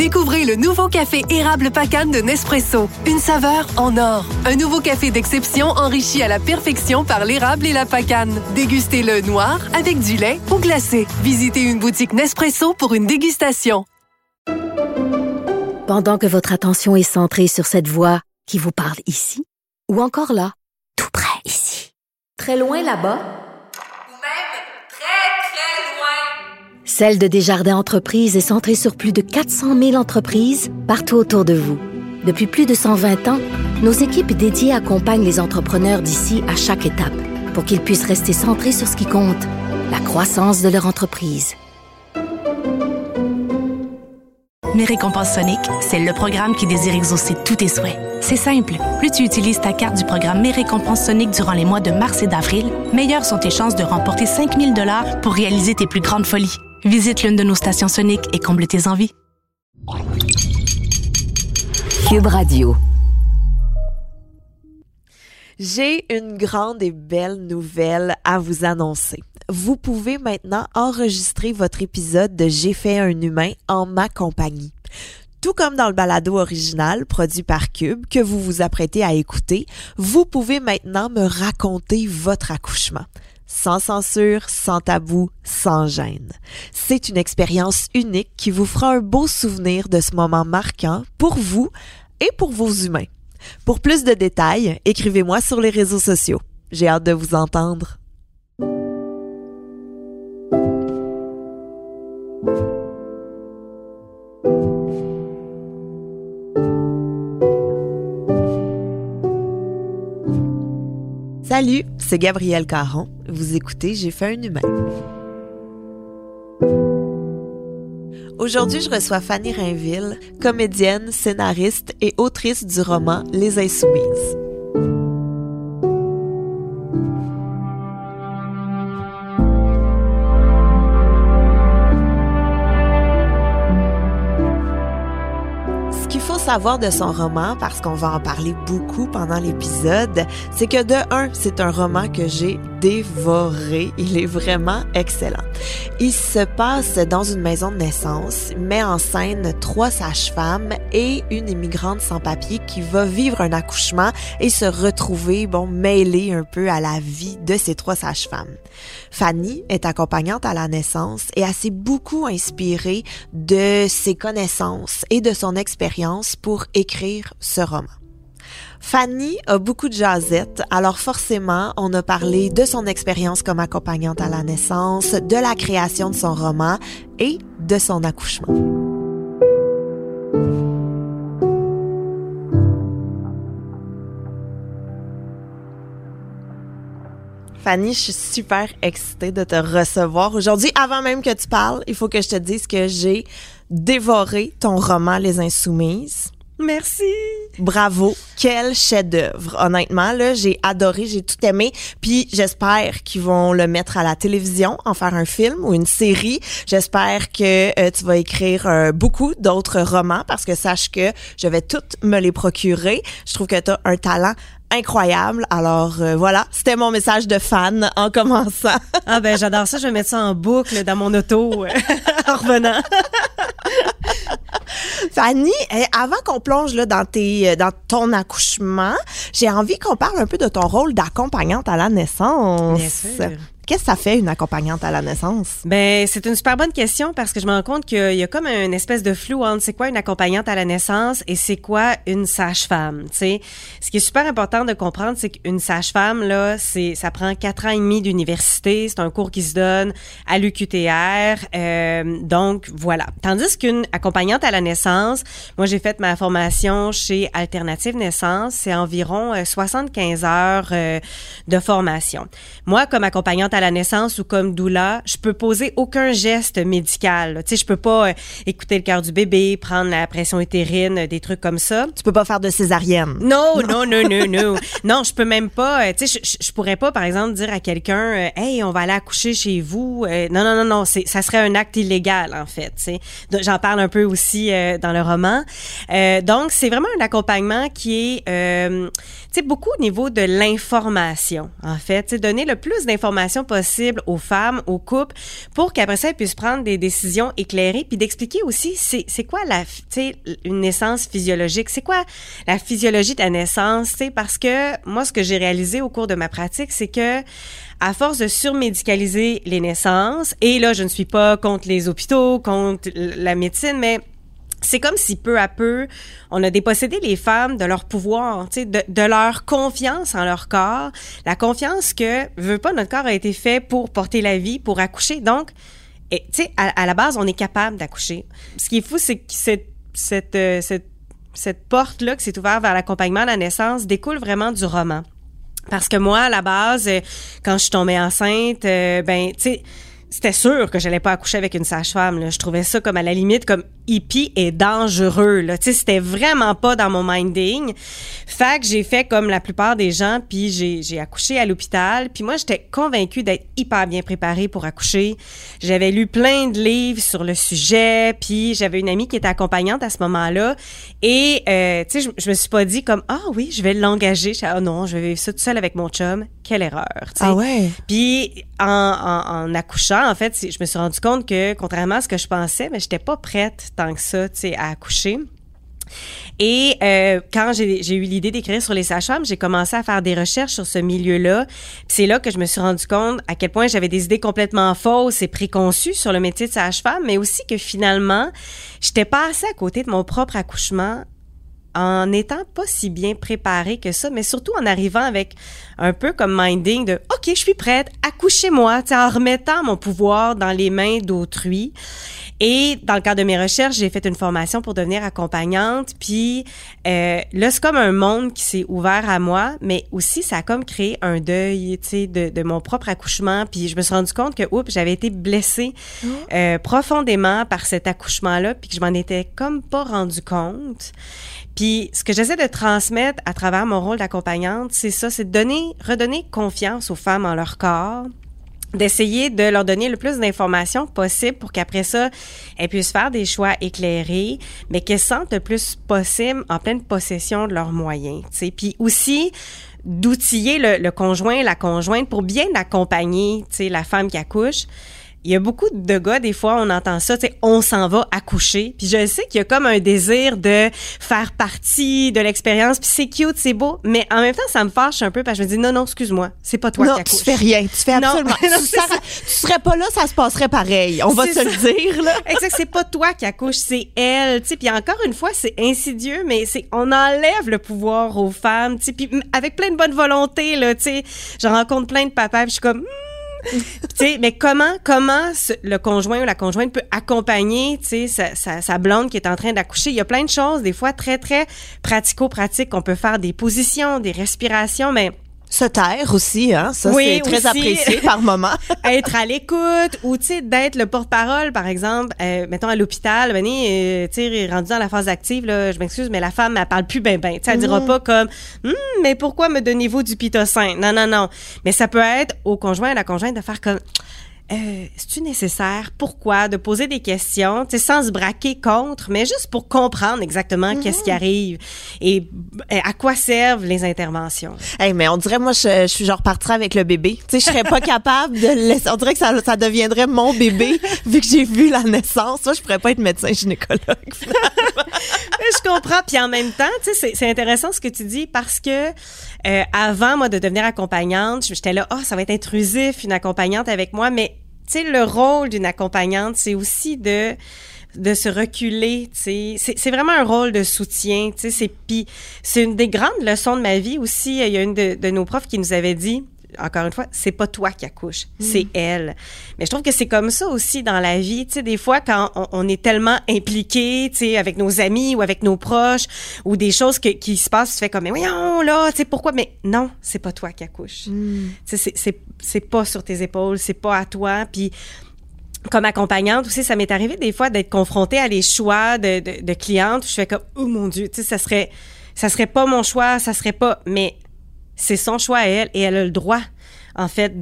Découvrez le nouveau café érable Pacane de Nespresso. Une saveur en or. Un nouveau café d'exception enrichi à la perfection par l'érable et la Pacane. Dégustez-le noir, avec du lait ou glacé. Visitez une boutique Nespresso pour une dégustation. Pendant que votre attention est centrée sur cette voix qui vous parle ici, ou encore là, tout près ici, très loin là-bas, ou même très, très loin. Celle de Desjardins Entreprises est centrée sur plus de 400 000 entreprises partout autour de vous. Depuis plus de 120 ans, nos équipes dédiées accompagnent les entrepreneurs d'ici à chaque étape pour qu'ils puissent rester centrés sur ce qui compte, la croissance de leur entreprise. Mes récompenses Sonic, c'est le programme qui désire exaucer tous tes souhaits. C'est simple. Plus tu utilises ta carte du programme Mes récompenses Sonic durant les mois de mars et d'avril, meilleures sont tes chances de remporter 5 000 $ pour réaliser tes plus grandes folies. Visite l'une de nos stations Sonic et comble tes envies. Cube Radio. J'ai une grande et belle nouvelle à vous annoncer. Vous pouvez maintenant enregistrer votre épisode de J'ai fait un humain en ma compagnie. Tout comme dans le balado original produit par Cube que vous vous apprêtez à écouter, vous pouvez maintenant me raconter votre accouchement. Sans censure, sans tabou, sans gêne. C'est une expérience unique qui vous fera un beau souvenir de ce moment marquant pour vous et pour vos humains. Pour plus de détails, écrivez-moi sur les réseaux sociaux. J'ai hâte de vous entendre. Salut, c'est Gabrielle Caron. Vous écoutez J'ai fait un humain. Aujourd'hui, je reçois Fanny Rainville, comédienne, scénariste et autrice du roman Les Insoumises. Ce qu'il faut savoir de son roman, parce qu'on va en parler beaucoup pendant l'épisode, c'est que de un, c'est un roman que j'ai dévoré. Il est vraiment excellent. Il se passe dans une maison de naissance, met en scène 3 sages-femmes et une immigrante sans papier qui va vivre un accouchement et se retrouver, mêlée un peu à la vie de ces 3 sages-femmes. Fanny est accompagnante à la naissance et elle s'est beaucoup inspirée de ses connaissances et de son expérience pour écrire ce roman. Fanny a beaucoup de jasettes, alors forcément, on a parlé de son expérience comme accompagnante à la naissance, de la création de son roman et de son accouchement. Fanny, je suis super excitée de te recevoir aujourd'hui. Avant même que tu parles, il faut que je te dise que j'ai dévoré ton roman Les Insoumises. Merci! Bravo! Quel chef-d'œuvre! Honnêtement, là, j'ai adoré, j'ai tout aimé. Puis j'espère qu'ils vont le mettre à la télévision, en faire un film ou une série. J'espère que tu vas écrire beaucoup d'autres romans parce que sache que je vais toutes me les procurer. Je trouve que tu as un talent incroyable. Alors voilà, c'était mon message de fan en commençant. Ah ben j'adore ça, je vais mettre ça en boucle dans mon auto en revenant. Fanny, avant qu'on plonge là dans ton accouchement, j'ai envie qu'on parle un peu de ton rôle d'accompagnante à la naissance. Bien sûr. Qu'est-ce que ça fait, une accompagnante à la naissance? Ben, c'est une super bonne question parce que je me rends compte qu'il y a comme une espèce de flou entre c'est quoi une accompagnante à la naissance et c'est quoi une sage-femme, tu sais. Ce qui est super important de comprendre, c'est qu'une sage-femme, là, ça prend 4 ans et demi d'université. C'est un cours qui se donne à l'UQTR. Donc, voilà. Tandis qu'une accompagnante à la naissance, moi, j'ai fait ma formation chez Alternative Naissance. C'est environ 75 heures de formation. Moi, comme accompagnante à la naissance ou comme doula, je peux poser aucun geste médical. Tu sais, je peux pas écouter le cœur du bébé, prendre la pression utérine, des trucs comme ça. Tu peux pas faire de césarienne. Non. Non, je peux même pas. Tu sais, je pourrais pas, par exemple, dire à quelqu'un, hey, on va aller accoucher chez vous. Non. Ça serait un acte illégal, en fait. Tu sais, j'en parle un peu aussi dans le roman. Donc, c'est vraiment un accompagnement qui est, tu sais, beaucoup au niveau de l'information, en fait. Tu sais, donner le plus d'informations informations possibles aux femmes, aux couples, pour qu'après ça, elles puissent prendre des décisions éclairées, puis d'expliquer aussi c'est quoi une naissance physiologique, c'est quoi la physiologie de la naissance, tu sais, parce que moi, ce que j'ai réalisé au cours de ma pratique, c'est que à force de surmédicaliser les naissances, et là, je ne suis pas contre les hôpitaux, contre la médecine, mais c'est comme si peu à peu, on a dépossédé les femmes de leur pouvoir, tu sais, de leur confiance en leur corps, la confiance que, veut pas, notre corps a été fait pour porter la vie, pour accoucher. Donc, tu sais, à la base, on est capable d'accoucher. Ce qui est fou, c'est que cette porte-là qui s'est ouverte vers l'accompagnement à la naissance découle vraiment du roman. Parce que moi, à la base, quand je suis tombée enceinte, tu sais, c'était sûr que j'allais pas accoucher avec une sage-femme, là. Je trouvais ça comme à la limite comme hippie et dangereux, là. Tu sais, c'était vraiment pas dans mon minding. Fait que j'ai fait comme la plupart des gens, puis j'ai accouché à l'hôpital. Puis moi, j'étais convaincue d'être hyper bien préparée pour accoucher. J'avais lu plein de livres sur le sujet, puis j'avais une amie qui était accompagnante à ce moment-là. Et, tu sais, je me suis pas dit comme, ah oui, je vais l'engager. Ah non, je vais vivre ça toute seule avec mon chum. Quelle erreur, tu sais. Ah ouais? Puis en accouchant, en fait, je me suis rendu compte que, contrairement à ce que je pensais, mais j'étais pas prête tant que ça, tu sais, à accoucher. Et quand j'ai eu l'idée d'écrire sur les sages-femmes, j'ai commencé à faire des recherches sur ce milieu-là. Puis c'est là que je me suis rendu compte à quel point j'avais des idées complètement fausses et préconçues sur le métier de sage-femme, mais aussi que finalement, j'étais passée à côté de mon propre accouchement en n'étant pas si bien préparée que ça, mais surtout en arrivant avec un peu comme minding de « OK, je suis prête, accouchez-moi », en remettant mon pouvoir dans les mains d'autrui. Et dans le cadre de mes recherches, j'ai fait une formation pour devenir accompagnante. Puis là, c'est comme un monde qui s'est ouvert à moi, mais aussi ça a comme créé un deuil, tu sais, de mon propre accouchement. Puis je me suis rendu compte que, j'avais été blessée profondément par cet accouchement-là, puis que je m'en étais comme pas rendu compte. Puis ce que j'essaie de transmettre à travers mon rôle d'accompagnante, c'est ça, c'est de redonner confiance aux femmes en leur corps, d'essayer de leur donner le plus d'informations possible pour qu'après ça, elles puissent faire des choix éclairés, mais qu'elles se sentent le plus possible en pleine possession de leurs moyens, tu sais. Puis aussi, d'outiller le conjoint, la conjointe pour bien accompagner, tu sais, la femme qui accouche. Il y a beaucoup de gars, des fois, on entend ça, tu sais, on s'en va accoucher. Puis je sais qu'il y a comme un désir de faire partie de l'expérience, puis c'est cute, c'est beau, mais en même temps, ça me fâche un peu parce que je me dis, non, excuse-moi, c'est pas toi qui accouches. Non, tu fais rien, tu fais absolument... tu serais pas là, ça se passerait pareil, on va te le dire, là. Exact, c'est pas toi qui accouche, c'est elle, tu sais, puis encore une fois, c'est insidieux, mais on enlève le pouvoir aux femmes, tu sais, puis avec plein de bonne volonté, là, tu sais, je rencontre plein de papas, puis je suis comme... tu sais, mais comment le conjoint ou la conjointe peut accompagner, tu sais, sa blonde qui est en train d'accoucher. Il y a plein de choses, des fois très, très pratico-pratiques. On peut faire des positions, des respirations, mais... Se taire aussi, hein, ça oui, c'est très aussi. apprécié par moment. Être à l'écoute ou, tu sais, d'être le porte-parole, par exemple, mettons à l'hôpital, tu sais, rendu dans la phase active, là, je m'excuse, mais la femme, elle parle plus ben, tu sais, elle dira pas comme, mais pourquoi me donnez-vous du pitocin? Non. Mais ça peut être au conjoint et à la conjointe de faire comme, c'est-tu nécessaire? Pourquoi? De poser des questions, tu sais, sans se braquer contre, mais juste pour comprendre exactement qu'est-ce qui arrive et à quoi servent les interventions. Hey, mais on dirait, moi, je suis genre partirais avec le bébé. Tu sais, je serais pas capable de le laisser. On dirait que ça deviendrait mon bébé, vu que j'ai vu la naissance. Moi, je pourrais pas être médecin gynécologue, finalement. Je comprends. Puis en même temps, tu sais, c'est intéressant ce que tu dis parce que avant, moi, de devenir accompagnante, j'étais là, ça va être intrusif, une accompagnante avec moi, mais tu sais, le rôle d'une accompagnante, c'est aussi de se reculer, tu sais. C'est vraiment un rôle de soutien, tu sais. Puis c'est une des grandes leçons de ma vie aussi. Il y a une de nos profs qui nous avait dit, encore une fois, c'est pas toi qui accouche, c'est elle. Mais je trouve que c'est comme ça aussi dans la vie. Tu sais, des fois, quand on est tellement impliqué, tu sais, avec nos amis ou avec nos proches, ou des choses qui se passent, tu fais comme, mais voyons, là, tu sais, pourquoi? Mais non, c'est pas toi qui accouche. Tu sais, c'est pas sur tes épaules, c'est pas à toi. Puis, comme accompagnante aussi, ça m'est arrivé des fois d'être confrontée à les choix de clientes où je fais comme, oh mon Dieu, tu sais, ça serait pas mon choix, ça serait pas, mais c'est son choix à elle et elle a le droit, en fait,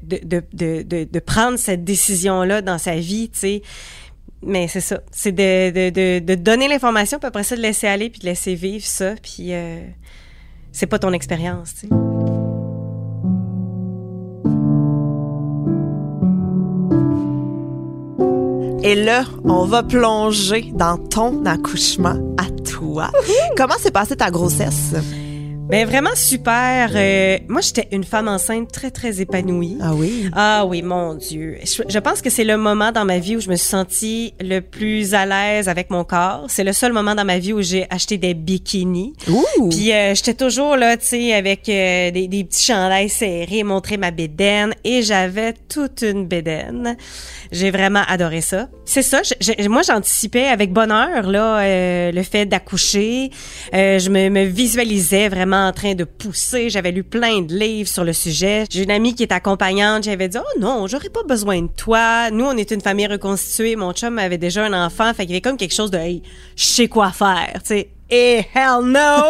de prendre cette décision-là dans sa vie, tu sais. Mais c'est ça. C'est de donner l'information, puis après ça, de laisser aller, puis de laisser vivre ça, puis c'est pas ton expérience, tu sais. Et là, on va plonger dans ton accouchement à toi. Comment s'est passée ta grossesse? Ben vraiment super. Moi, j'étais une femme enceinte très, très épanouie. Ah oui? Ah oui, mon Dieu. Je pense que c'est le moment dans ma vie où je me suis sentie le plus à l'aise avec mon corps. C'est le seul moment dans ma vie où j'ai acheté des bikinis. Ouh! Puis j'étais toujours là, tu sais, avec des petits chandails serrés, montrer ma bédaine. Et j'avais toute une bédaine. J'ai vraiment adoré ça. C'est ça. Moi, j'anticipais avec bonheur là le fait d'accoucher. Je me visualisais vraiment en train de pousser. J'avais lu plein de livres sur le sujet. J'ai une amie qui est accompagnante. J'avais dit, oh non, j'aurais pas besoin de toi. Nous, on est une famille reconstituée. Mon chum avait déjà un enfant. Fait qu'il y avait comme quelque chose de, hey, je sais quoi faire, tu sais. Et hell no!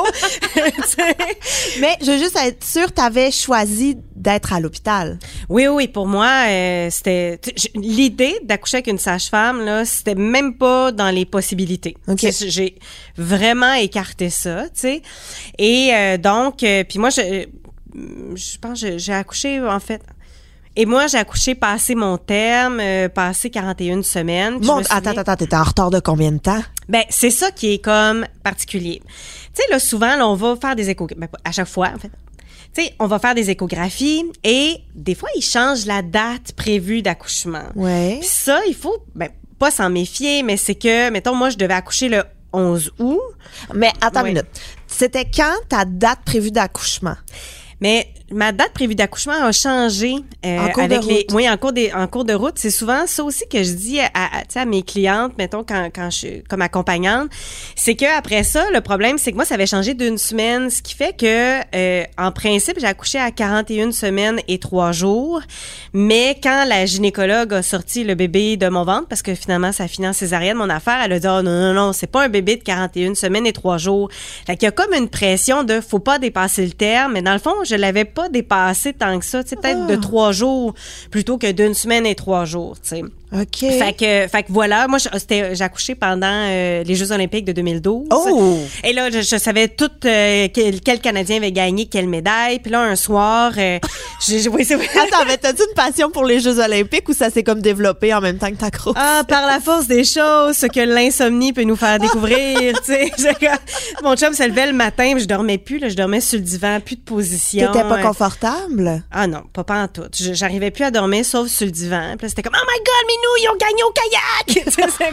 Mais je veux juste être sûre, t'avais choisi d'être à l'hôpital. Oui, pour moi, c'était l'idée d'accoucher avec une sage-femme là, c'était même pas dans les possibilités. Okay. J'ai vraiment écarté ça, tu sais. Et donc, puis moi, je pense que j'ai accouché en fait. Et moi, j'ai accouché passé mon terme, passé 41 semaines. Attends, t'étais en retard de combien de temps? Ben, c'est ça qui est comme particulier. Tu sais, là, souvent, là, on va faire des échographies. Ben, à chaque fois, en fait. Tu sais, on va faire des échographies et des fois, ils changent la date prévue d'accouchement. Ouais. Puis ça, il faut, ben, pas s'en méfier, mais c'est que, mettons, moi, je devais accoucher le 11 août. Mais attends une minute. C'était quand ta date prévue d'accouchement? Mais ma date prévue d'accouchement a changé en cours avec de route. Oui, en cours de route. C'est souvent ça aussi que je dis à mes clientes, mettons quand je suis comme accompagnante, c'est que après ça, le problème c'est que moi ça avait changé d'une semaine, ce qui fait que en principe j'ai accouché à 41 semaines et 3 jours, mais quand la gynécologue a sorti le bébé de mon ventre, parce que finalement ça a fini en césarienne mon affaire, elle a dit oh non, c'est pas un bébé de 41 semaines et 3 jours. Fait qu'il y a comme une pression de faut pas dépasser le terme, mais dans le fond je l'avais pas dépassé tant que ça, tu sais, peut-être de 3 jours plutôt que d'une semaine et 3 jours, tu sais. OK. Fait que voilà, moi j'ai accouché pendant les Jeux olympiques de 2012. Oh! Et là je savais tout quel Canadien avait gagné quelle médaille. Puis là un soir oui, c'est vrai. Attends, mais t'as-tu une passion pour les Jeux olympiques ou ça s'est comme développé en même temps que ta grosse? Ah, par la force des choses, ce que l'insomnie peut nous faire découvrir, tu sais. Mon chum se levait le matin, je dormais plus, là, je dormais sur le divan, plus de position. T'étais pas confortable? Ah non, pas en tout. J'arrivais plus à dormir sauf sur le divan. Puis là, c'était comme oh my god, Minou, ils ont gagné au kayak.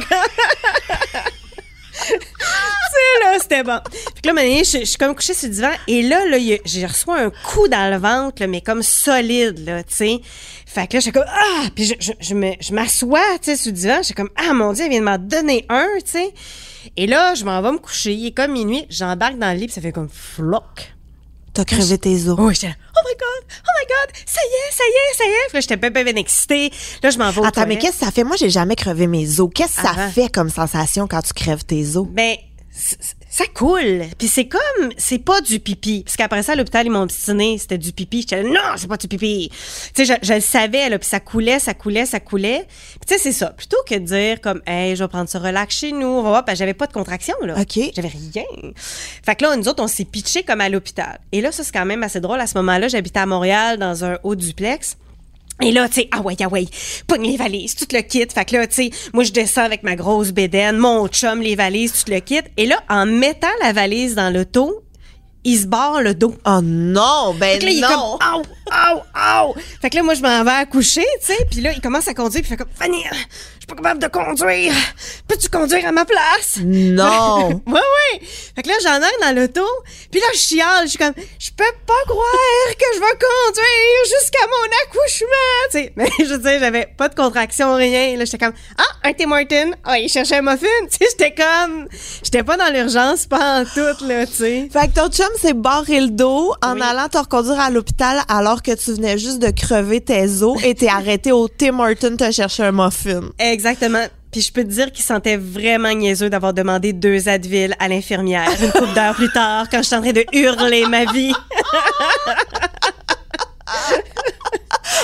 C'est là, c'était bon. Puis là, je suis comme couchée sur le divan et là j'ai reçu un coup dans le ventre, là, mais comme solide, là, tu sais. Fait que là, j'étais comme ah, puis je m'assois, tu sais, sur le divan, j'étais comme ah mon Dieu, elle vient de m'en donner un, tu sais. Et là, je m'en vais me coucher, il est comme minuit, j'embarque dans le lit, puis ça fait comme floc. T'as crevé tes os. Oui, j'étais oh my god, ça y est. Puis là, j'étais bien excitée. Là, je m'en vais aux Attends, mais toilettes. qu'est-ce que ça fait? Moi, j'ai jamais crevé mes os. Qu'est-ce que ça Ah. fait comme sensation quand tu crèves tes os? Ben, ça coule. Puis c'est pas du pipi. Parce qu'après ça, à l'hôpital, ils m'ont obstiné, c'était du pipi. J'étais là, non, c'est pas du pipi. Tu sais, je le savais, là, puis ça coulait. Puis tu sais, c'est ça. Plutôt que de dire comme, hey, je vais prendre ça relax chez nous, on va voir, ben, j'avais pas de contraction, là. OK. J'avais rien. Fait que là, nous autres, on s'est pitché comme à l'hôpital. Et là, ça, c'est quand même assez drôle. À ce moment-là, j'habitais à Montréal dans un haut duplex. Et là, tu sais, ah ouais, pogne les valises, tout le kit. Fait que là, tu sais, moi, je descends avec ma grosse bédaine, mon chum, les valises, tout le kit. Et là, en mettant la valise dans l'auto, il se barre le dos. Oh non, ben Fait que là, il est non! comme, Ow! Fait que là, moi, je m'en vais accoucher, tu sais, puis là, il commence à conduire, puis il fait comme, Fanny, je suis pas capable de conduire. Peux-tu conduire à ma place? Non! Ouais. Fait que là, j'en ai dans l'auto, puis là, je chiale, je suis comme, je peux pas croire que je vais conduire jusqu'à mon accouchement, tu sais. Mais je veux dire, j'avais pas de contraction, rien. Là, j'étais comme, un Tim Horton, il cherchait un muffin, tu sais, j'étais pas dans l'urgence, pas en tout, là, tu sais. Fait que ton chum s'est barré le dos en allant te reconduire à l'hôpital alors que tu venais juste de crever tes os et t'es arrêté au Tim Horton te chercher un muffin. Exactement. Puis je peux te dire qu'il sentait vraiment niaiseux d'avoir demandé 2 Advil à l'infirmière une couple d'heures plus tard quand je suis en train de hurler ma vie.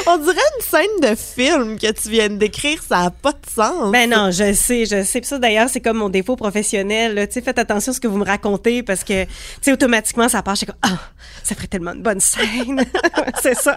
On dirait une scène de film que tu viens de décrire, ça n'a pas de sens. Ben non, je sais. Puis ça, d'ailleurs, c'est comme mon défaut professionnel. Tu sais, faites attention à ce que vous me racontez parce que, tu sais, automatiquement, ça part. Je suis comme, ça ferait tellement une bonne scène. C'est ça.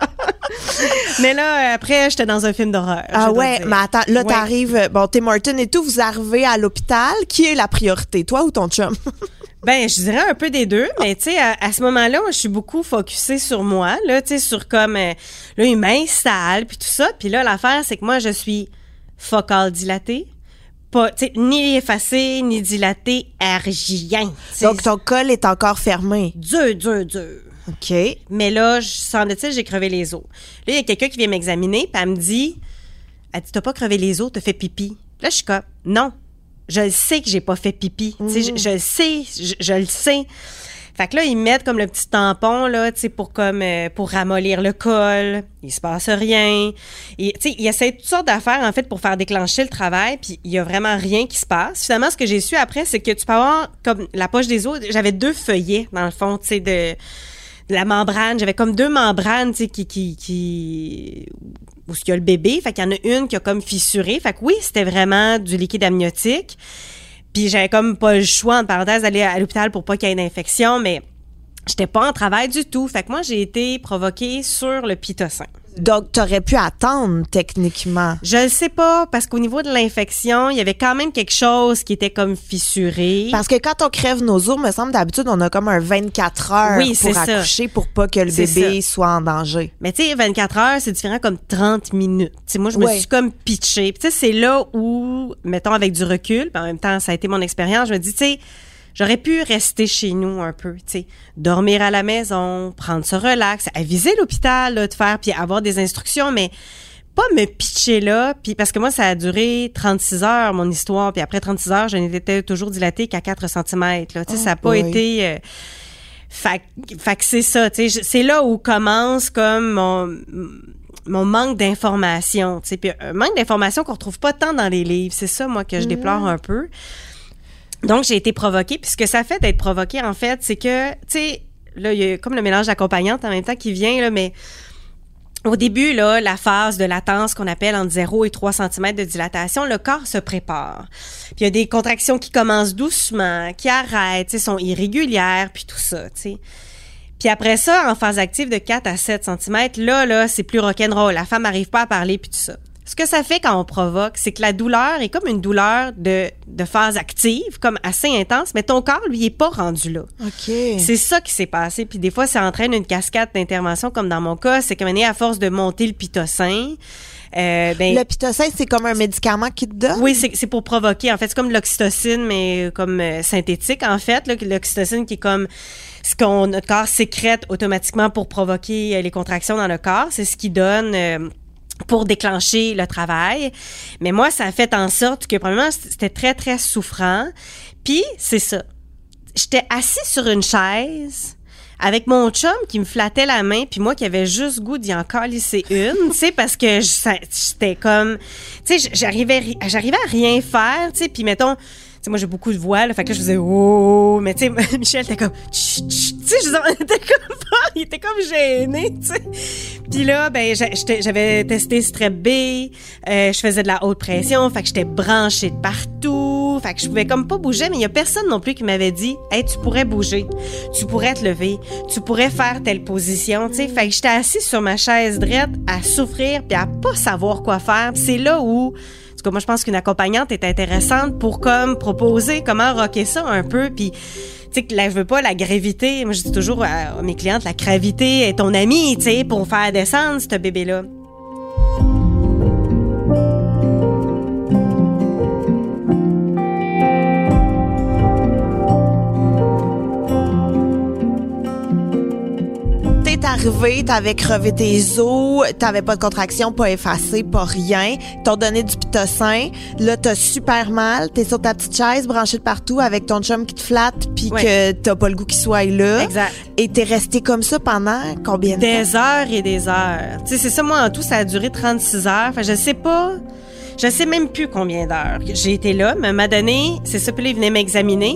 Mais là, après, j'étais dans un film d'horreur. Ah ouais, mais attends, là, t'arrives, bon, Tim Hortons et tout, vous arrivez à l'hôpital. Qui est la priorité, toi ou ton chum? Ben, je dirais un peu des deux, mais tu sais, à ce moment-là, moi, je suis beaucoup focusée sur moi, là, tu sais, sur comme, là, il m'installe, puis tout ça. Puis là, l'affaire, c'est que moi, je suis focale dilatée, pas, tu sais, ni effacée, ni dilatée, rien. Donc, ton col est encore fermé. Dur. OK. Mais là, semble-t-il, j'ai crevé les os. Là, il y a quelqu'un qui vient m'examiner, puis elle me dit, t'as pas crevé les os, t'as fait pipi. Là, je suis comme, non. Je le sais que j'ai pas fait pipi. Je le sais, je le sais. Fait que là, ils mettent comme le petit tampon, là, tu sais, pour ramollir le col. Il se passe rien. Et, tu sais, ils essaient toutes sortes d'affaires, en fait, pour faire déclencher le travail, puis il y a vraiment rien qui se passe. Finalement, ce que j'ai su après, c'est que tu peux avoir, comme, la poche des os, j'avais 2 feuillets, dans le fond, tu sais, de la membrane. J'avais comme 2 membranes, tu sais, où il y a le bébé. Fait qu'il y en a une qui a comme fissuré. Fait que oui, c'était vraiment du liquide amniotique. Puis j'avais comme pas le choix, en parenthèse, d'aller à l'hôpital pour pas qu'il y ait d'infection, mais j'étais pas en travail du tout. Fait que moi, j'ai été provoquée sur le pitocin. Donc, t'aurais pu attendre, techniquement. Je le sais pas, parce qu'au niveau de l'infection, il y avait quand même quelque chose qui était comme fissuré. Parce que quand on crève nos os, me semble, d'habitude, on a comme un 24 heures pour accoucher pour pas que le bébé soit en danger. Mais tu sais, 24 heures, c'est différent comme 30 minutes. T'sais, moi, je me suis comme pitchée. Tu sais, c'est là où, mettons, avec du recul, puis en même temps, ça a été mon expérience, je me dis, tu sais, j'aurais pu rester chez nous un peu, tu sais, dormir à la maison, prendre ce relax, aviser l'hôpital là, de faire, puis avoir des instructions, mais pas me pitcher là, puis parce que moi, ça a duré 36 heures, mon histoire, puis après 36 heures, je n'étais toujours dilatée qu'à 4 cm, là, tu sais, ça n'a pas été... Fait que c'est ça, tu sais, c'est là où commence comme mon manque d'information, tu sais, puis un manque d'information qu'on retrouve pas tant dans les livres, c'est ça, moi, que je déplore un peu. Donc, j'ai été provoquée. Puis ce que ça fait d'être provoquée, en fait, c'est que, tu sais, là, il y a comme le mélange d'accompagnante en même temps qui vient, là, mais au début, là, la phase de latence qu'on appelle entre 0 et 3 cm de dilatation, le corps se prépare. Puis il y a des contractions qui commencent doucement, qui arrêtent, tu sais, sont irrégulières, puis tout ça, tu sais. Puis après ça, en phase active de 4 à 7 cm, là, c'est plus rock'n'roll. La femme n'arrive pas à parler, puis tout ça. Ce que ça fait quand on provoque, c'est que la douleur est comme une douleur de phase active, comme assez intense, mais ton corps, lui, est pas rendu là. OK. C'est ça qui s'est passé. Puis des fois, ça entraîne une cascade d'intervention, comme dans mon cas, c'est que à force de monter le pitocin, le pitocin, c'est comme un médicament qui te donne? Oui, c'est pour provoquer. En fait, c'est comme l'oxytocine, mais comme synthétique, en fait. Là, l'oxytocine qui est comme ce qu'on notre corps sécrète automatiquement pour provoquer les contractions dans le corps. C'est ce qui donne... pour déclencher le travail. Mais moi, ça a fait en sorte que, premièrement, c'était très, très souffrant. Puis, c'est ça. J'étais assise sur une chaise avec mon chum qui me flattait la main, puis moi qui avait juste goût d'y en calisser une, tu sais, parce que j'étais comme... Tu sais, j'arrivais à rien faire, tu sais, puis mettons... Tu sais, moi, j'ai beaucoup de voix, là, fait que là, je faisais « Oh! » Mais tu sais, Michel était comme « Chut! » Tu sais, il était comme gêné, tu sais. Puis là, ben, j'avais testé Strep B, je faisais de la haute pression, fait que j'étais branchée de partout, fait que je pouvais comme pas bouger, mais il y a personne non plus qui m'avait dit « Hey, tu pourrais bouger, tu pourrais te lever, tu pourrais faire telle position, tu sais. » Fait que j'étais assise sur ma chaise droite à souffrir puis à pas savoir quoi faire. Puis c'est là où... Moi, je pense qu'une accompagnante est intéressante pour comme proposer comment rocker ça un peu. Puis, tu sais, que là, je veux pas la gravité. Moi, je dis toujours à mes clientes, la gravité est ton amie, tu sais, pour faire descendre ce bébé-là. Arrivé, t'avais crevé tes os, t'avais pas de contraction, pas effacé, pas rien. T'ont donné du pitocin. Là, t'as super mal. T'es sur ta petite chaise, branchée de partout, avec ton chum qui te flatte, puis que t'as pas le goût qu'il soit là. Exact. Et t'es resté comme ça pendant combien de temps? Des heures et des heures. Tu sais, c'est ça, moi, en tout, ça a duré 36 heures. Enfin, je sais même plus combien d'heures j'ai été là, mais à un moment donné, c'est ça, puis là, ils venaient m'examiner.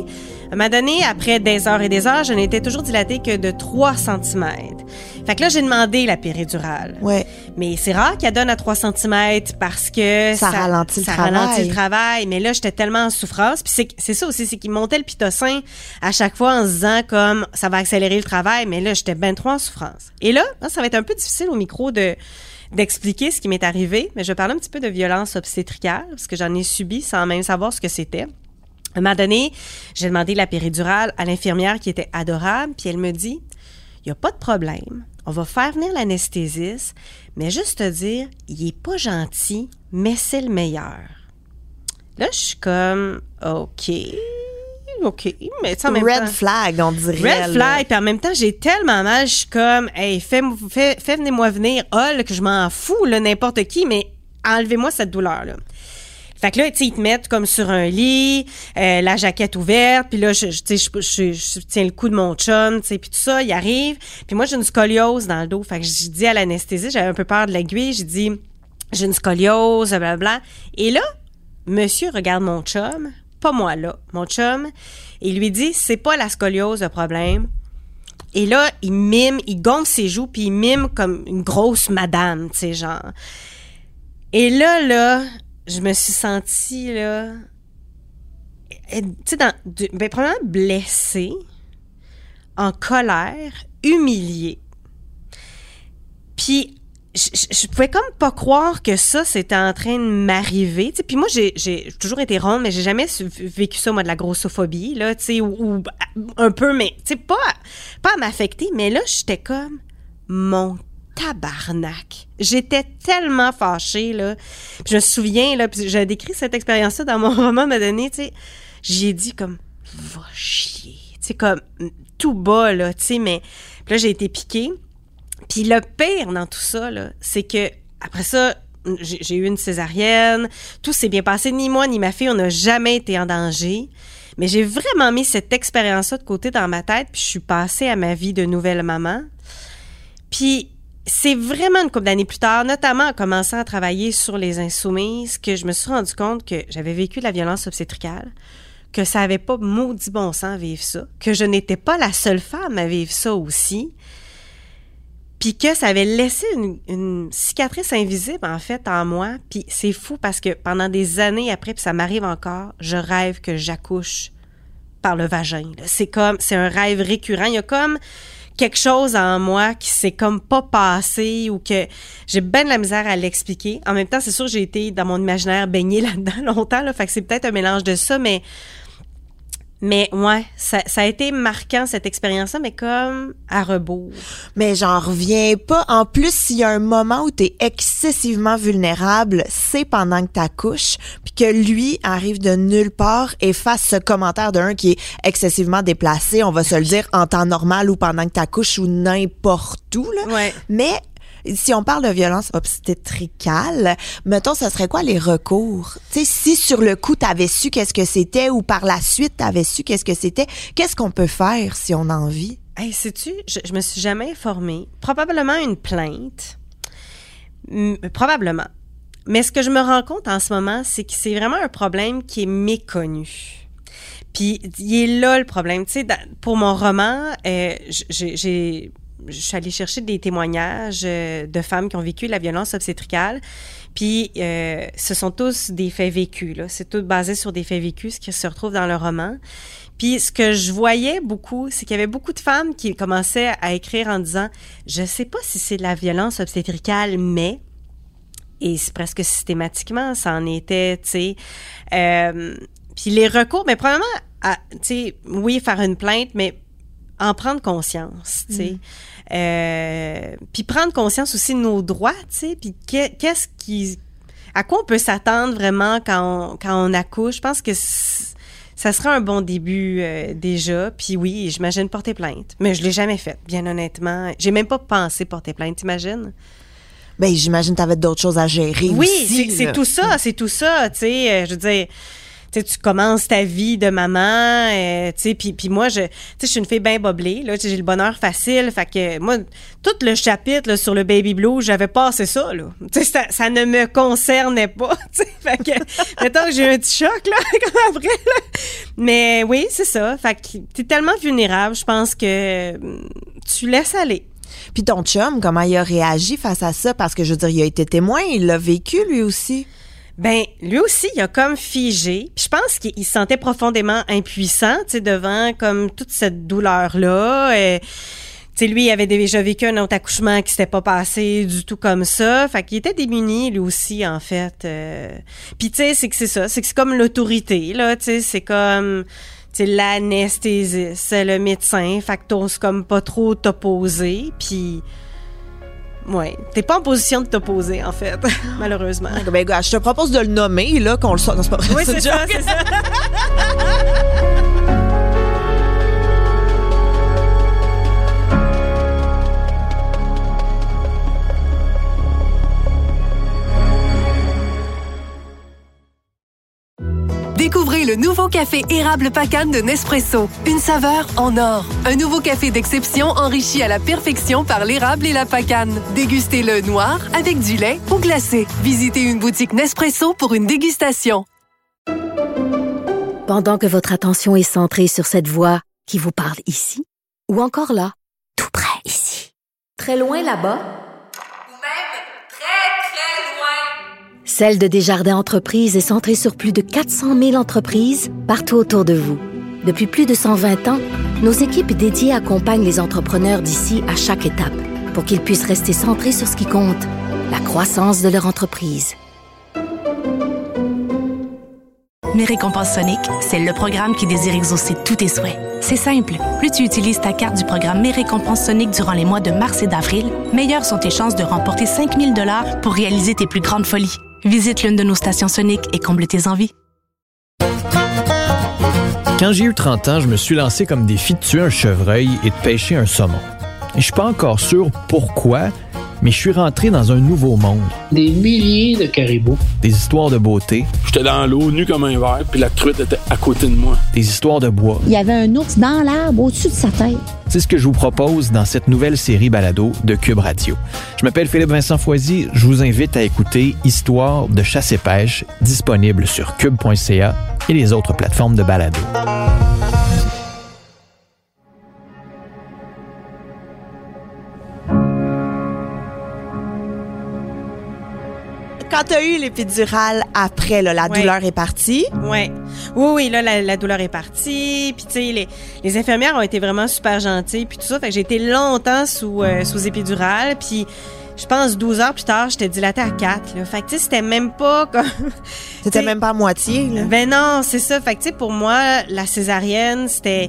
À un moment donné, après des heures et des heures, je n'étais toujours dilatée que de 3 cm. Fait que là, j'ai demandé la péridurale. Ouais. Mais c'est rare qu'elle donne à 3 cm parce que Ça ralentit le travail. Mais là, j'étais tellement en souffrance. Puis c'est ça aussi, c'est qu'il montait le pitocin à chaque fois en se disant comme ça va accélérer le travail. Mais là, j'étais ben trop en souffrance. Et là, ça va être un peu difficile au micro d'expliquer ce qui m'est arrivé. Mais je vais parler un petit peu de violence obstétricale parce que j'en ai subi sans même savoir ce que c'était. À un moment donné, j'ai demandé la péridurale à l'infirmière qui était adorable. Puis elle me dit, il n'y a pas de problème. On va faire venir l'anesthésiste, mais juste te dire, il est pas gentil, mais c'est le meilleur. Là, je suis comme, OK, mais ça en même temps... Red flag, on dirait. Red flag, puis en même temps, j'ai tellement mal, je suis comme, hey, venez-moi venir, que je m'en fous, là, n'importe qui, mais enlevez-moi cette douleur-là. Fait que là, tu sais, ils te mettent comme sur un lit, la jaquette ouverte, puis là, je tiens le cou de mon chum, tu sais, puis tout ça, il arrive. Puis moi, j'ai une scoliose dans le dos. Fait que j'ai dit à l'anesthésiste, j'avais un peu peur de l'aiguille, j'ai dit, j'ai une scoliose, blablabla. Et là, monsieur regarde mon chum, pas moi, là, mon chum, et il lui dit, c'est pas la scoliose le problème. Et là, il gonfle ses joues, puis il mime comme une grosse madame, tu sais, genre. Et là, je me suis sentie, là, tu sais, probablement blessée, en colère, humiliée. Puis, je pouvais comme pas croire que ça, c'était en train de m'arriver. Tu sais, puis moi, j'ai toujours été ronde, mais j'ai jamais vécu ça, moi, de la grossophobie, là, tu sais, ou un peu, mais, tu sais, pas à m'affecter, mais là, j'étais comme, mon tabarnak. J'étais tellement fâchée, là. Puis je me souviens, là, puis j'ai décrit cette expérience-là dans mon roman, à un moment donné, tu sais, j'ai dit comme, va chier. Tu sais, comme, tout bas, là, tu sais, mais puis là, j'ai été piquée. Puis le pire dans tout ça, là, c'est que, après ça, j'ai eu une césarienne, tout s'est bien passé, ni moi, ni ma fille, on n'a jamais été en danger. Mais j'ai vraiment mis cette expérience-là de côté dans ma tête, puis je suis passée à ma vie de nouvelle maman. Puis, c'est vraiment une couple d'années plus tard, notamment en commençant à travailler sur les insoumises, que je me suis rendu compte que j'avais vécu de la violence obstétricale, que ça avait pas maudit bon sens à vivre ça, que je n'étais pas la seule femme à vivre ça aussi, puis que ça avait laissé une cicatrice invisible, en fait, en moi. Puis c'est fou parce que pendant des années après, puis ça m'arrive encore, je rêve que j'accouche par le vagin. Là. C'est un rêve récurrent. Il y a comme quelque chose en moi qui s'est comme pas passé ou que j'ai bien de la misère à l'expliquer. En même temps, c'est sûr que j'ai été dans mon imaginaire baignée là-dedans longtemps, là, fait que c'est peut-être un mélange de ça, mais ouais, ça a été marquant cette expérience-là, mais comme à rebours. Mais j'en reviens pas. En plus, s'il y a un moment où t'es excessivement vulnérable, c'est pendant que t'accouches, puis que lui arrive de nulle part et fasse ce commentaire d'un qui est excessivement déplacé, on va se le dire, en temps normal ou pendant que t'accouches ou n'importe où, là. Ouais. Mais si on parle de violence obstétricale, mettons, ce serait quoi les recours? Tu sais, si sur le coup, t'avais su qu'est-ce que c'était ou par la suite, t'avais su qu'est-ce que c'était, qu'est-ce qu'on peut faire si on a envie? Hey, sais-tu, je me suis jamais informée. Probablement une plainte. Probablement. Mais ce que je me rends compte en ce moment, c'est que c'est vraiment un problème qui est méconnu. Puis, il est là le problème. Tu sais, pour mon roman, je suis allée chercher des témoignages de femmes qui ont vécu la violence obstétricale. Puis, ce sont tous des faits vécus, là. C'est tout basé sur des faits vécus, ce qui se retrouve dans le roman. Puis, ce que je voyais beaucoup, c'est qu'il y avait beaucoup de femmes qui commençaient à écrire en disant « Je sais pas si c'est de la violence obstétricale, mais... » Et c'est presque systématiquement, ça en était, tu sais. Puis, les recours, mais probablement, tu sais, oui, faire une plainte, mais en prendre conscience, tu sais. Puis prendre conscience aussi de nos droits, tu sais, puis à quoi on peut s'attendre vraiment quand on accouche. Je pense que ça sera un bon début déjà. Puis oui, j'imagine porter plainte. Mais je l'ai jamais fait, bien honnêtement. J'ai même pas pensé porter plainte, t'imagines? Ben, j'imagine que t'avais d'autres choses à gérer oui, aussi. Oui, c'est tout ça, tu sais. Je veux dire... sais, tu commences ta vie de maman, tu sais, puis moi, je suis une fille bien boblée, là, j'ai le bonheur facile, fait que moi, tout le chapitre là, sur le baby blues, j'avais passé ça, là. Tu sais, ça ne me concernait pas, tu sais, fait que, mettons que j'ai eu un petit choc, là, comme après, là. Mais oui, c'est ça, fait que t'es tellement vulnérable, je pense que tu laisses aller. Puis ton chum, comment il a réagi face à ça? Parce que, je veux dire, il a été témoin, il l'a vécu, lui aussi. Ben, lui aussi, il a comme figé. Puis je pense qu'il se sentait profondément impuissant, tu sais, devant comme toute cette douleur-là. Tu sais, lui, il avait déjà vécu un autre accouchement qui s'était pas passé du tout comme ça. Fait qu'il était démuni, lui aussi, en fait. Puis tu sais, c'est que c'est ça. C'est que c'est comme l'autorité, là, tu sais. C'est comme... c'est l'anesthésiste, c'est le médecin, fait que t'oses comme pas trop t'opposer, puis ouais, t'es pas en position de t'opposer en fait, malheureusement. Ben gars, je te propose de le nommer là, qu'on le soit. Non, c'est pas vrai. Oui, c'est ça, c'est ça. Découvrez le nouveau café érable Pacane de Nespresso. Une saveur en or. Un nouveau café d'exception enrichi à la perfection par l'érable et la pacane. Dégustez-le noir, avec du lait ou glacé. Visitez une boutique Nespresso pour une dégustation. Pendant que votre attention est centrée sur cette voix qui vous parle ici, ou encore là, tout près ici, très loin là-bas, Celle de Desjardins Entreprises est centrée sur plus de 400 000 entreprises partout autour de vous. Depuis plus de 120 ans, nos équipes dédiées accompagnent les entrepreneurs d'ici à chaque étape pour qu'ils puissent rester centrés sur ce qui compte, la croissance de leur entreprise. Mes récompenses Sonic, c'est le programme qui désire exaucer tous tes souhaits. C'est simple. Plus tu utilises ta carte du programme Mes récompenses Sonic durant les mois de mars et d'avril, meilleures sont tes chances de remporter 5 000 $ pour réaliser tes plus grandes folies. Visite l'une de nos stations Sonic et comble tes envies. Quand j'ai eu 30 ans, je me suis lancé comme défi de tuer un chevreuil et de pêcher un saumon. Et je suis pas encore sûr pourquoi, mais je suis rentré dans un nouveau monde. Des milliers de caribous. Des histoires de beauté. J'étais dans l'eau, nu comme un verre, puis la truite était à côté de moi. Des histoires de bois. Il y avait un ours dans l'arbre au-dessus de sa tête. C'est ce que je vous propose dans cette nouvelle série balado de Cube Radio. Je m'appelle Philippe-Vincent Foisy. Je vous invite à écouter Histoire de chasse et pêche, disponible sur cube.ca et les autres plateformes de balado. Quand t'as eu l'épidurale après, là, la douleur est partie. Ouais. Oui, là, la douleur est partie. Puis, tu sais, les infirmières ont été vraiment super gentilles. Puis tout ça, fait que j'ai été longtemps sous épidurale. Puis, je pense 12 heures plus tard, j'étais dilatée à 4. Là. Fait que, tu sais, c'était même pas comme... C'était même pas à moitié, là. Ben non, c'est ça. Fait que, tu sais, pour moi, la césarienne, c'était...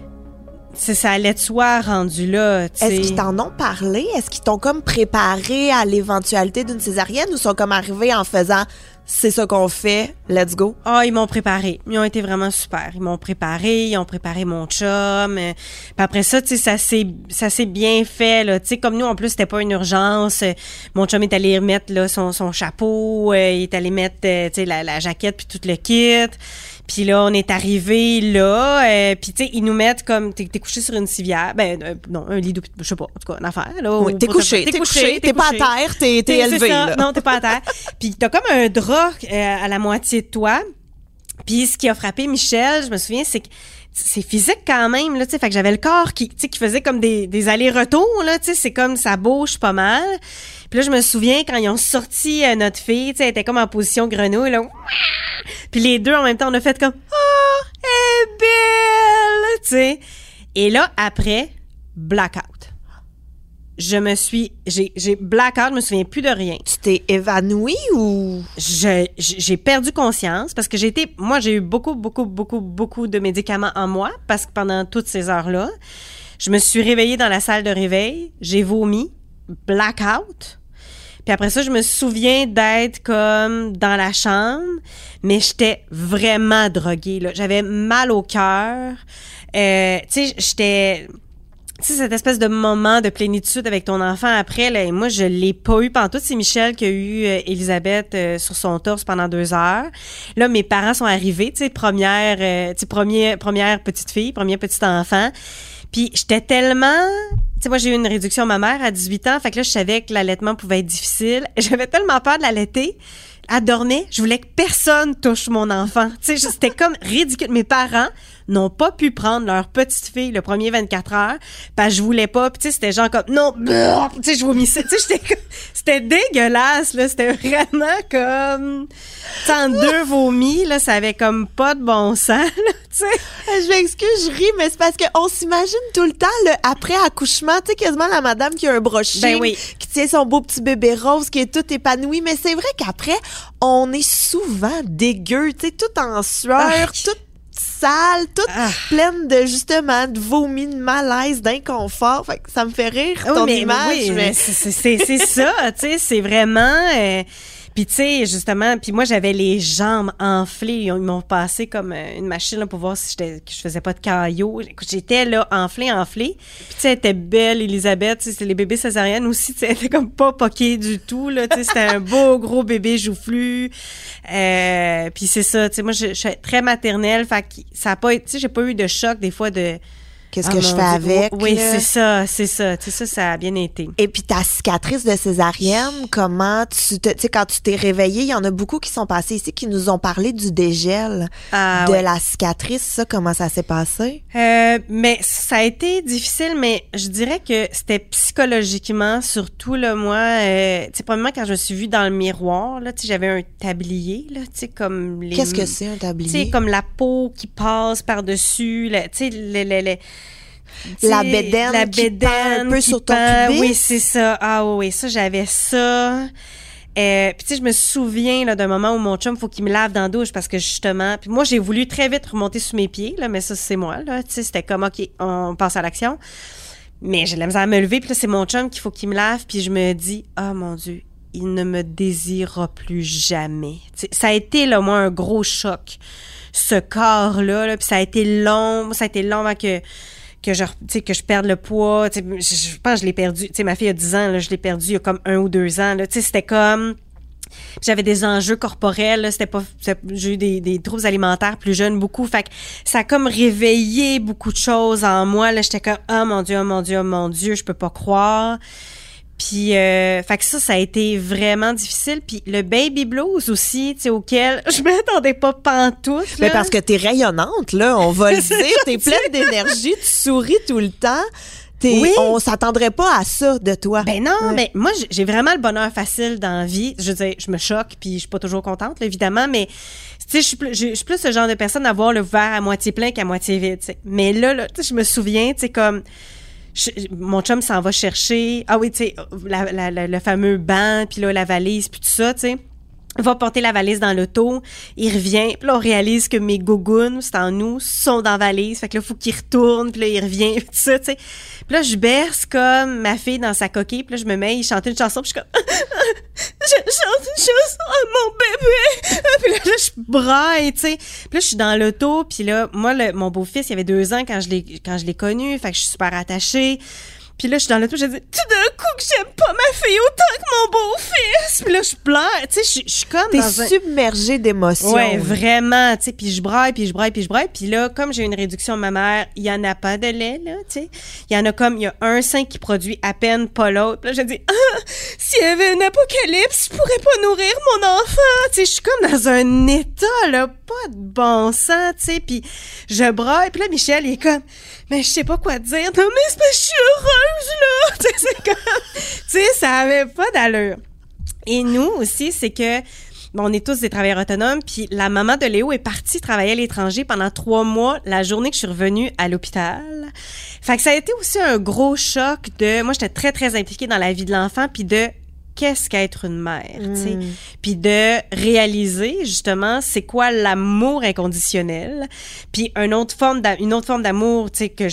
ça allait de soi rendu là. T'sais. Est-ce qu'ils t'en ont parlé? Est-ce qu'ils t'ont comme préparé à l'éventualité d'une césarienne ou sont comme arrivés en faisant c'est ça qu'on fait, let's go? Ah, ils m'ont préparé. Ils ont été vraiment super. Ils m'ont préparé, ils ont préparé mon chum. Puis après ça, tu sais, ça s'est bien fait, là. Tu sais, comme nous, en plus, c'était pas une urgence. Mon chum est allé remettre, là, son chapeau. Il est allé mettre, tu sais, la jaquette puis tout le kit. Puis là, on est arrivé là, puis tu sais, ils nous mettent comme t'es couché sur une civière, non, un lit, je sais pas, en tout cas, une affaire là. Oui, t'es couché, t'es pas à terre, t'es élevé c'est ça, là. Non, t'es pas à terre. Puis t'as comme un drap à la moitié de toi. Puis ce qui a frappé Michel, je me souviens, c'est que c'est physique quand même là, tu sais, fait que j'avais le corps qui faisait comme des allers-retours là, tu sais, c'est comme ça bouge pas mal. Puis là, je me souviens quand ils ont sorti notre fille, tu sais, elle était comme en position grenouille là. Puis les deux en même temps, on a fait comme oh, elle est belle, tu sais. Et là après, blackout. J'ai blackout, je me souviens plus de rien. Tu t'es évanouie ou? J'ai perdu conscience parce que j'ai eu beaucoup de médicaments en moi parce que pendant toutes ces heures-là, je me suis réveillée dans la salle de réveil, j'ai vomi, blackout. Puis après ça, je me souviens d'être comme dans la chambre, mais j'étais vraiment droguée, là. J'avais mal au cœur. Tu sais, tu sais, cette espèce de moment de plénitude avec ton enfant après, là, et moi, je l'ai pas eu pantoute. C'est Michel qui a eu Elisabeth sur son torse pendant 2 heures. Là, mes parents sont arrivés, tu sais, première petite fille, premier petit enfant. Puis j'étais tellement... Tu sais, moi, j'ai eu une réduction mammaire à 18 ans. Fait que là, je savais que l'allaitement pouvait être difficile. J'avais tellement peur de l'allaiter. Elle dormait. Je voulais que personne touche mon enfant. Tu sais, c'était comme ridicule. Mes parents n'ont pas pu prendre leur petite fille le premier 24 heures parce que je voulais pas. Puis tu sais, c'était genre comme non, tu sais, je vomissais. Tu sais, c'était dégueulasse là, c'était vraiment comme en 2 vomis là, ça avait comme pas de bon sens là, tu sais. Je m'excuse, je ris, mais c'est parce qu'on s'imagine tout le temps le après accouchement, tu sais, quasiment la madame qui a un brushing, qui tient son beau petit bébé rose, qui est tout épanoui, mais c'est vrai qu'après on est souvent dégueu, tu sais, tout en sueur, tout sale, toute pleine de, justement, de vomi, de malaise, d'inconfort. Fait que ça me fait rire, ton image. Oui, mais c'est ça, tu sais, c'est vraiment... Puis tu sais, justement, puis moi j'avais les jambes enflées, ils m'ont passé comme une machine là, pour voir si que je faisais pas de caillots. Écoute, j'étais là enflée. Puis tu sais, elle était belle, Elisabeth, tu sais, c'est les bébés césariennes aussi, tu sais, elle était comme pas poquée du tout là, tu sais, c'était un beau gros bébé joufflu. Puis c'est ça, tu sais, moi je suis très maternelle, fait que ça a pas, tu sais, j'ai pas eu de choc des fois de qu'est-ce que je fais avec? Oui, c'est ça. Tu sais, ça a bien été. Et puis ta cicatrice de césarienne, comment tu sais, quand tu t'es réveillée, il y en a beaucoup qui sont passés ici, qui nous ont parlé du dégel de la cicatrice. Ça, comment ça s'est passé? Mais ça a été difficile, mais je dirais que c'était psychologiquement, surtout, là, moi, tu sais, premièrement, quand je me suis vue dans le miroir, là, tu sais, j'avais un tablier, là, tu sais, comme les... Qu'est-ce que c'est, un tablier? Tu sais, comme la peau qui passe par-dessus, tu sais, la bédaine qui pend un peu sur ton pubis. Oui, c'est ça. Ah oui, ça, j'avais ça. Puis tu sais, je me souviens là d'un moment où mon chum, faut qu'il me lave dans la douche parce que justement... Puis moi, j'ai voulu très vite remonter sous mes pieds, là, mais ça, c'est moi, là. Tu sais, c'était comme, OK, on passe à l'action. Mais j'ai de la misère à me lever, puis là, c'est mon chum qu'il faut qu'il me lave, puis je me dis, oh mon Dieu, il ne me désirera plus jamais. Tu sais, ça a été, là, moi, un gros choc, ce corps-là, puis ça a été long avant que je perde le poids, tu sais, je pense que je l'ai perdu, tu sais, ma fille a 10 ans, là, je l'ai perdu il y a comme 1 ou 2 ans, là, tu sais, c'était comme, j'avais des enjeux corporels, là, j'ai eu des troubles alimentaires plus jeunes, beaucoup, fait que ça a comme réveillé beaucoup de choses en moi, là, j'étais comme, oh mon Dieu, je peux pas croire. Puis, fait que ça a été vraiment difficile. Puis le baby blues aussi, tu sais, auquel je m'attendais pas pantoute. Mais parce que t'es rayonnante, là, on va le dire. T'es pleine d'énergie, tu souris tout le temps. Oui. On s'attendrait pas à ça de toi. Ben non, mais moi, j'ai vraiment le bonheur facile dans la vie. Je veux dire, je me choque, puis je suis pas toujours contente, là, évidemment, mais tu sais, je suis plus ce genre de personne à voir le verre à moitié plein qu'à moitié vide, tu sais. Mais là, tu sais, je me souviens, tu sais, comme... mon chum s'en va chercher, tu sais, le fameux banc, puis là, la valise, puis tout ça, tu sais. Il va porter la valise dans l'auto, il revient, puis là, on réalise que mes gougounes, c'est en nous, sont dans la valise, fait que là, il faut qu'il retourne, puis là, il revient, puis tout ça, tu sais. Puis là, je berce comme ma fille dans sa coquille, puis là, je me mets, il chante une chanson, puis je suis comme... je chante une chanson à mon bébé! Puis là, je braille, tu sais. Puis là, je suis dans l'auto, puis là, moi, mon beau-fils, il avait 2 ans quand je l'ai connu, fait que je suis super attachée. Puis là, je suis dans l'auto, je dis tout d'un coup que j'aime pas ma fille autant que mon beau-fils. Puis là, je pleure. Tu sais, je suis comme T'es submergée d'émotions. Ouais, vraiment. Tu sais, puis je braille. Puis là, comme j'ai une réduction mammaire, il y en a pas de lait, là, tu sais. Il y a un sein qui produit à peine, pas l'autre. Puis là, je dis, s'il y avait un apocalypse, je pourrais pas nourrir mon enfant. Tu sais, je suis comme dans un état, là, pas de bon sens, tu sais. Puis je braille. Puis là, Michel, il est comme, mais je sais pas quoi dire. Non, mais c'est parce que je suis heureuse, là. Tu sais, c'est comme... Tu sais, ça avait pas d'allure. Et nous aussi, c'est que... Bon, on est tous des travailleurs autonomes, puis la maman de Léo est partie travailler à l'étranger pendant 3 mois, la journée que je suis revenue à l'hôpital. Fait que ça a été aussi un gros choc de... Moi, j'étais très, très impliquée dans la vie de l'enfant, puis de... Qu'est-ce qu'être une mère, tu sais, puis de réaliser justement c'est quoi l'amour inconditionnel, puis une autre forme d'amour, tu sais, que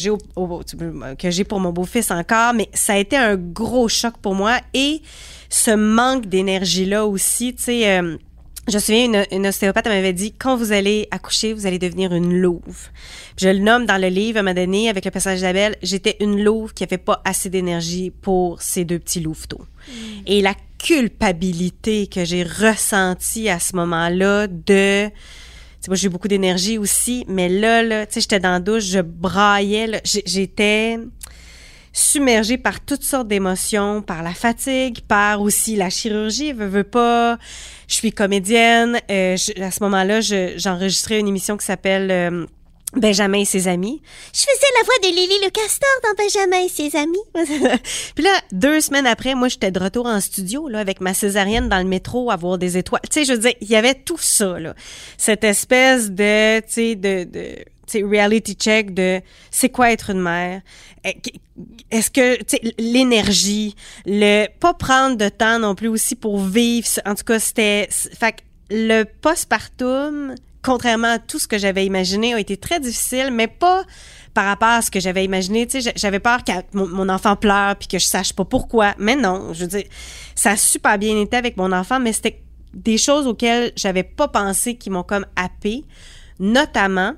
j'ai pour mon beau-fils encore, mais ça a été un gros choc pour moi et ce manque d'énergie là aussi, tu sais. Je me souviens, une ostéopathe m'avait dit, quand vous allez accoucher, vous allez devenir une louve. Puis je le nomme dans le livre, à un moment donné, avec le passage d'Isabelle, j'étais une louve qui avait pas assez d'énergie pour ces 2 petits louveteaux. Et la culpabilité que j'ai ressentie à ce moment-là de... moi, j'ai eu beaucoup d'énergie aussi, mais là, tu sais, j'étais dans la douche, je braillais, là, j'étais submergée par toutes sortes d'émotions, par la fatigue, par aussi la chirurgie, veux pas. Je suis comédienne. À ce moment-là, j'enregistrais une émission qui s'appelle Benjamin et ses amis. Je faisais la voix de Lily le castor dans Benjamin et ses amis. Puis là, 2 semaines après, moi, j'étais de retour en studio, là, avec ma césarienne dans le métro, à voir des étoiles. Tu sais, je veux dire, il y avait tout ça, là. Cette espèce de, tu sais, reality check de c'est quoi être une mère. Est-ce que, tu sais, l'énergie, le pas prendre de temps non plus aussi pour vivre. En tout cas, fait que le postpartum, contrairement à tout ce que j'avais imaginé, a été très difficile, mais pas par rapport à ce que j'avais imaginé. Tu sais, j'avais peur que mon enfant pleure puis que je sache pas pourquoi. Mais non, je veux dire, ça a super bien été avec mon enfant, mais c'était des choses auxquelles j'avais pas pensé qui m'ont comme happée, notamment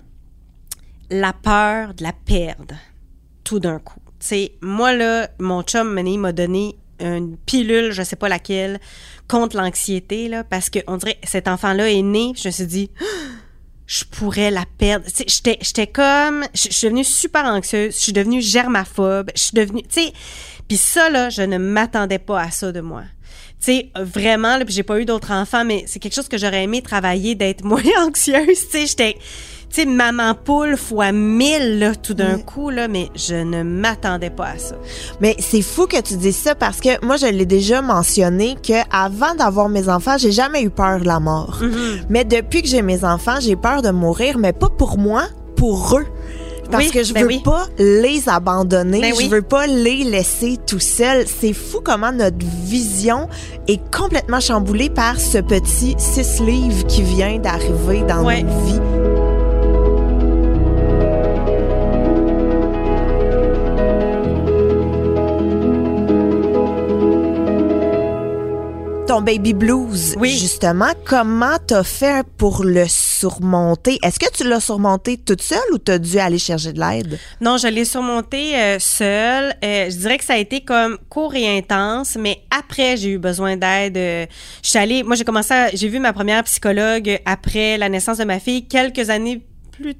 la peur de la perdre tout d'un coup. Tu sais, moi, là, mon chum, m'a donné une pilule, je sais pas laquelle, contre l'anxiété, là, parce que on dirait cet enfant-là est né, puis je me suis dit, je pourrais la perdre. Tu sais, j'étais comme, je suis devenue super anxieuse, je suis devenue germaphobe, je suis devenue, tu sais, puis ça, là, je ne m'attendais pas à ça de moi. Tu sais, vraiment, là, puis j'ai pas eu d'autres enfants, mais c'est quelque chose que j'aurais aimé travailler, d'être moins anxieuse, tu sais, j'étais... Tu sais, maman poule fois 1000, là, tout d'un coup, là, mais je ne m'attendais pas à ça. Mais c'est fou que tu dises ça parce que moi, je l'ai déjà mentionné que avant d'avoir mes enfants, j'ai jamais eu peur de la mort. Mm-hmm. Mais depuis que j'ai mes enfants, j'ai peur de mourir, mais pas pour moi, pour eux. Parce que je veux pas les abandonner, je veux pas les laisser tout seuls. C'est fou comment notre vision est complètement chamboulée par ce petit 6 livres qui vient d'arriver dans nos vies. Ton baby blues, justement, comment t'as fait pour le surmonter? Est-ce que tu l'as surmonté toute seule ou t'as dû aller chercher de l'aide? Non, je l'ai surmonté seule. Je dirais que ça a été comme court et intense, mais après, j'ai eu besoin d'aide. J'ai vu ma première psychologue après la naissance de ma fille, quelques années plus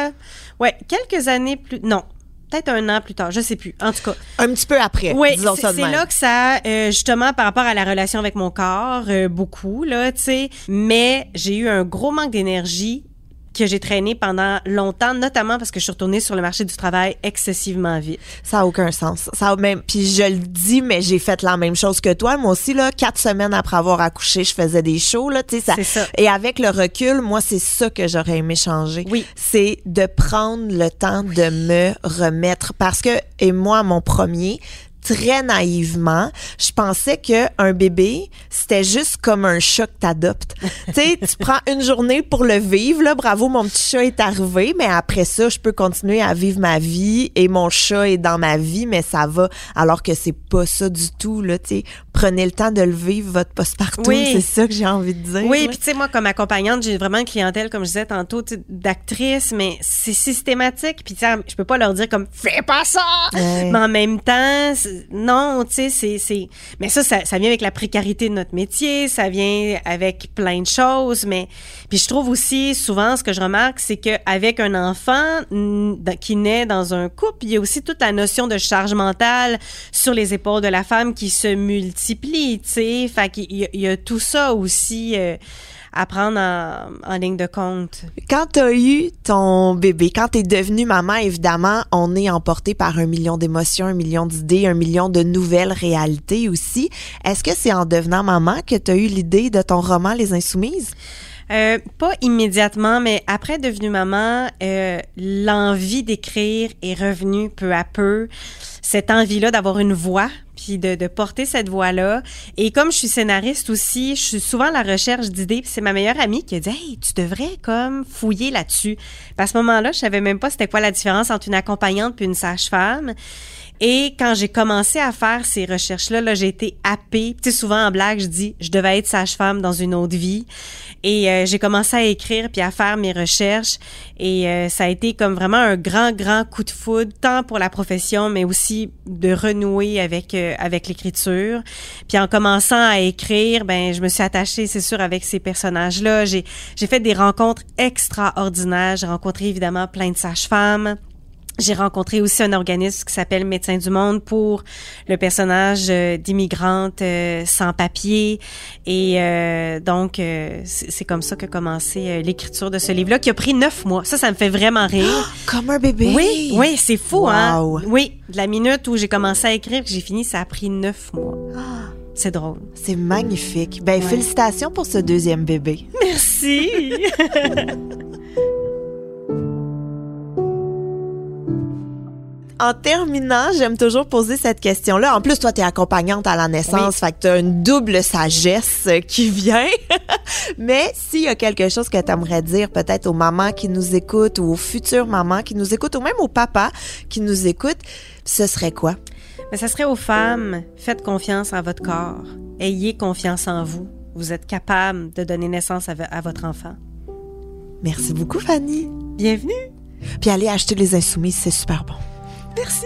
peut-être 1 an plus tard, je sais plus. En tout cas. Un petit peu après. Oui, disons ça de même. C'est là que ça, justement, par rapport à la relation avec mon corps, beaucoup, là, tu sais. Mais j'ai eu un gros manque d'énergie que j'ai traîné pendant longtemps, notamment parce que je suis retournée sur le marché du travail excessivement vite. Ça a aucun sens. Puis je le dis, mais j'ai fait la même chose que toi. Moi aussi, là, 4 semaines après avoir accouché, je faisais des shows, là, tu sais, ça. C'est ça. Et avec le recul, moi, c'est ça que j'aurais aimé changer. Oui. C'est de prendre le temps de me remettre. Parce que, et moi, mon premier, très naïvement, je pensais que un bébé, c'était juste comme un chat que t'adoptes. Tu sais, tu prends une journée pour le vivre, là, bravo, mon petit chat est arrivé, mais après ça, je peux continuer à vivre ma vie et mon chat est dans ma vie, mais ça va, alors que c'est pas ça du tout, là, tu sais. Prenez le temps de le vivre, votre postpartum, c'est ça que j'ai envie de dire. Oui, puis tu sais, moi, comme accompagnante, j'ai vraiment une clientèle, comme je disais tantôt, d'actrices, mais c'est systématique, puis tu sais, je peux pas leur dire comme « fais pas ça! » Mais en même temps, non, tu sais, mais ça vient avec la précarité de notre métier, ça vient avec plein de choses, mais puis je trouve aussi souvent ce que je remarque, c'est que avec un enfant qui naît dans un couple, il y a aussi toute la notion de charge mentale sur les épaules de la femme qui se multiplie, tu sais, fait qu'il y a tout ça aussi à prendre en ligne de compte. Quand t'as eu ton bébé, quand t'es devenue maman, évidemment, on est emporté par 1 million d'émotions, 1 million d'idées, 1 million de nouvelles réalités aussi. Est-ce que c'est en devenant maman que t'as eu l'idée de ton roman Les Insoumises? Pas immédiatement, mais après devenue maman, l'envie d'écrire est revenue peu à peu. Cette envie-là d'avoir une voix, puis de porter cette voix-là. Et comme je suis scénariste aussi, je suis souvent à la recherche d'idées. Puis c'est ma meilleure amie qui a dit « Hey, tu devrais comme fouiller là-dessus. » Puis à ce moment-là, je savais même pas c'était quoi la différence entre une accompagnante puis une sage-femme. Et quand j'ai commencé à faire ces recherches-là, là, j'ai été happée. Tu sais, souvent en blague, je dis, je devais être sage-femme dans une autre vie. Et j'ai commencé à écrire puis à faire mes recherches. Et ça a été comme vraiment un grand coup de foudre, tant pour la profession, mais aussi de renouer avec l'écriture. Puis en commençant à écrire, ben je me suis attachée, c'est sûr, avec ces personnages-là. J'ai fait des rencontres extraordinaires. J'ai rencontré évidemment plein de sages-femmes. J'ai rencontré aussi un organisme qui s'appelle Médecins du Monde pour le personnage d'immigrante sans papier. Et donc, c'est comme ça qu'a commencé l'écriture de ce livre-là, qui a pris 9 mois. Ça me fait vraiment rire. Comme un bébé! Oui, c'est fou, wow. Hein? Oui, de la minute où j'ai commencé à écrire que j'ai fini, ça a pris 9 mois. C'est drôle. C'est magnifique. Ben, félicitations pour ce deuxième bébé. Merci! En terminant, j'aime toujours poser cette question-là. En plus, toi, t'es accompagnante à la naissance, fait que t'as une double sagesse qui vient. Mais s'il y a quelque chose que t'aimerais dire peut-être aux mamans qui nous écoutent ou aux futures mamans qui nous écoutent ou même aux papas qui nous écoutent, ce serait quoi? Mais ça serait aux femmes. Faites confiance en votre corps. Ayez confiance en vous. Vous êtes capable de donner naissance à votre enfant. Merci beaucoup, Fanny. Bienvenue. Puis allez acheter les Insoumises, c'est super bon. Merci.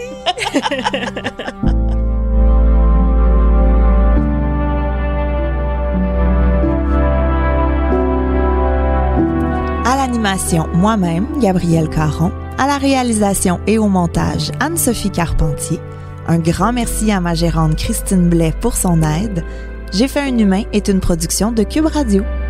À l'animation, moi-même, Gabrielle Caron. À la réalisation et au montage, Anne-Sophie Carpentier. Un grand merci à ma gérante Christine Blais pour son aide. J'ai fait un humain est une production de Cube Radio.